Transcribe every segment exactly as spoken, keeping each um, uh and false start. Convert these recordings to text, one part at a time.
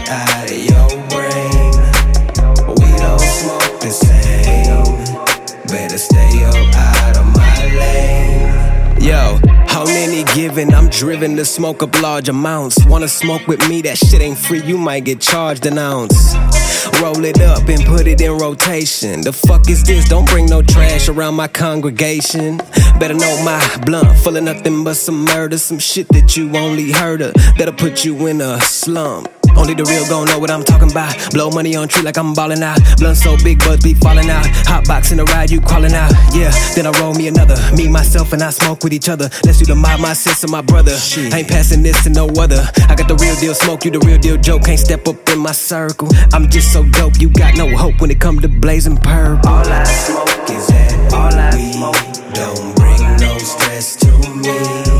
out of your brain. We don't smoke the same. Better stay up out of my lane. Yo, on any given, I'm driven to smoke up large amounts. Wanna smoke with me? That shit ain't free, you might get charged an ounce. Roll it up and put it in rotation. The fuck is this? Don't bring no trash around my congregation. Better know my blunt full of nothing but some murder. Some shit that you only heard of, that'll put you in a slump. Only the real gon' know what I'm talking about. Blow money on tree like I'm ballin' out. Blunt so big, buds be falling out. Hot box in the ride, you crawling out. Yeah, then I roll me another. Me, myself, and I smoke with each other. Let's do the mob, my sis and my brother. Shit. I ain't passing this to no other. I got the real deal smoke, you the real deal joke. Can't step up in my circle. I'm just so dope, you got no hope when it come to blazing purple. All I smoke is that all I smoke. Don't bring no stress to me.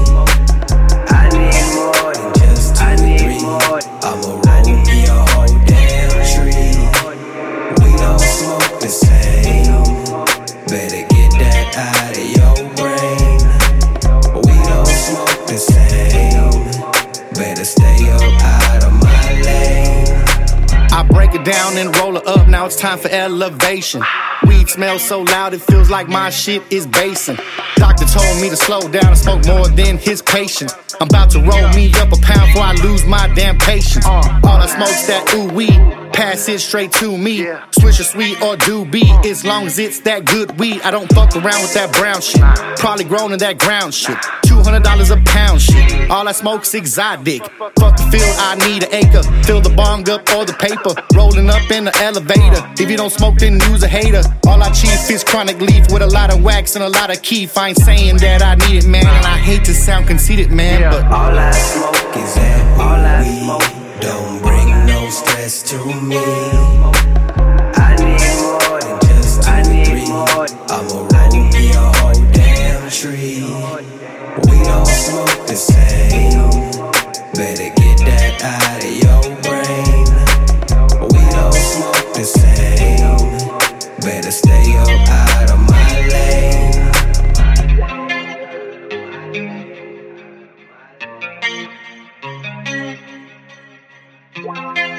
I need more than just two, I need three. More. I'ma roll me a whole damn tree. We don't smoke the same. Better get that out of your brain. We don't smoke the same. Better stay up out of my lane. I break it down and roll it up, now it's time for elevation. Weed smells so loud it feels like my shit is basing. Doctor told me to slow down and smoke more than his patient. I'm about to roll me up a pound before I lose my damn patience. All I smoke's that ooh weed, pass it straight to me. Swisher sweet or doobie, as long as it's that good weed. I don't fuck around with that brown shit, probably grown in that ground shit. Two hundred dollars a pound shit, all I smoke's exotic. Fuck the field, I need an acre. Fill the bong up or the paper, rolling up in the elevator. If you don't smoke, then use a hater. All I chief is chronic leaf with a lot of wax and a lot of keef. I ain't saying that I need it, man, and I hate to sound conceited, man, but all I smoke is that all I smoke. Don't bring no stress to me. I need more than just two, I need three. More. I'ma roll me a whole damn tree. We don't smoke the same. Better get that out of your brain. We don't smoke the same. Better stay up out of my lane. Wow.